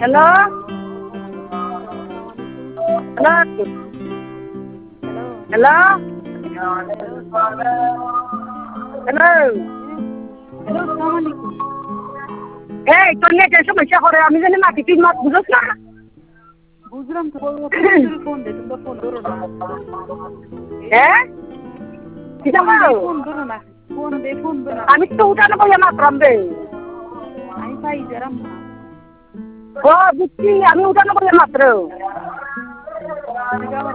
hello hello hello hello এই তোর নেটের সমস্যা করে আমি জানি মাটি তুই মাত বুঝোস না বুঝলাম তো ফোন দে তুমি ফোন ধরো না হ্যাঁ ফোন ধরো না ফোন দে আমি তো উঠানো বলে মাত্রাম রে আমি পাই যারাম না ও বুঝছি আমি উঠানো বলে মাত্র